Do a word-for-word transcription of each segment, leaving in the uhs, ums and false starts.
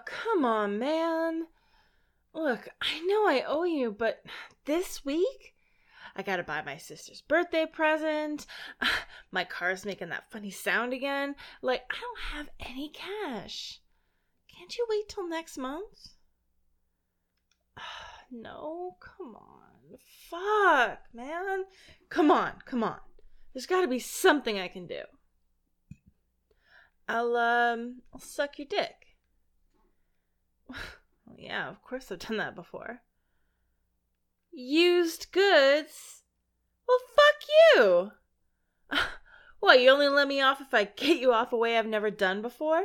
come on, man. Look, I know I owe you, but this week? I gotta buy my sister's birthday present. My car's making that funny sound again. Like, I don't have any cash. Can't you wait till next month? No, come on. Fuck, man. Come on, come on. There's gotta be something I can do. I'll, um, I'll suck your dick. Well, yeah, of course I've done that before. Used goods? Well, fuck you! What, you only let me off if I get you off a way I've never done before?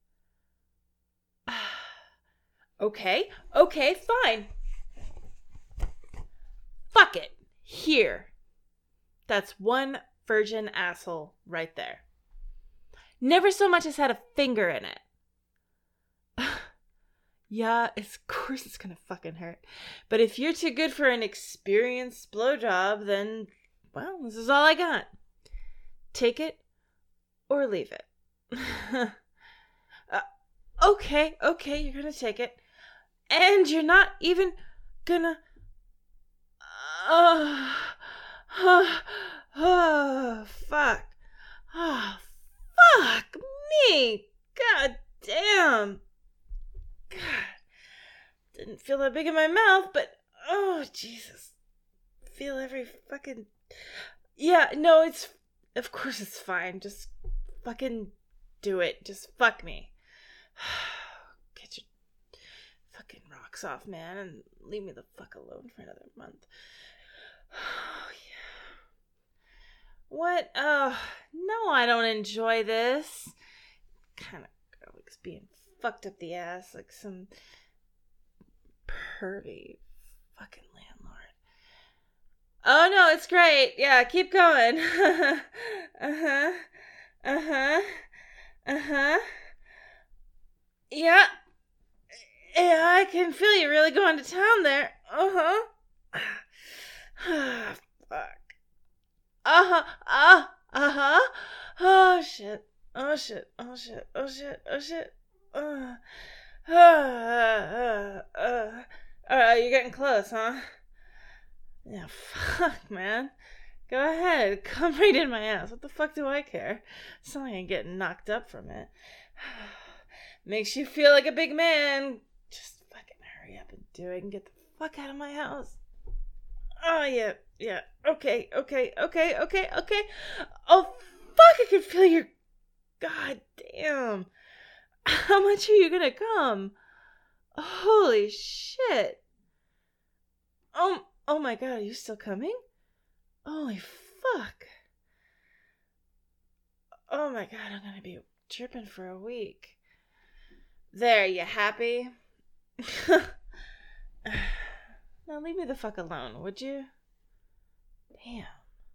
Okay, okay, fine. Fuck it. Here. That's one virgin asshole right there. Never so much as had a finger in it. Yeah, of course it's gonna fucking hurt. But if you're too good for an experienced blowjob, then, well, this is all I got. Take it or leave it. uh, okay, okay, you're gonna take it. And you're not even gonna... Oh, oh, oh fuck. Oh, fuck me. God damn. God. Didn't feel that big in my mouth, but oh, Jesus. Feel every fucking... Yeah, no, it's... Of course it's fine. Just fucking do it. Just fuck me. Get your fucking rocks off, man, and leave me the fuck alone for another month. Oh, yeah. What? Oh, no, I don't enjoy this. Kind of likes being fucked up the ass like some pervy fucking landlord. Oh, no, it's great. Yeah, keep going. uh-huh. Uh-huh. Uh-huh. Yeah. Yeah, I can feel you really going to town there. Uh-huh. Fuck. Uh-huh. Uh, uh-huh. Oh, shit. Oh, shit. Oh, shit. Oh, shit. Oh, shit. Uh, uh, uh, uh. Uh, you're getting close, huh? Yeah, fuck, man. Go ahead. Come right in my ass. What the fuck do I care? It's not like I'm getting knocked up from it. Makes you feel like a big man. Just fucking hurry up and do it and get the fuck out of my house. Oh, yeah, yeah. Okay, okay, okay, okay, okay. Oh, fuck, I can feel your... God damn. How much are you gonna come? Holy shit. Oh, oh my God, are you still coming? Holy fuck. Oh my God, I'm gonna be tripping for a week. There, you happy? Now leave me the fuck alone, would you? Damn.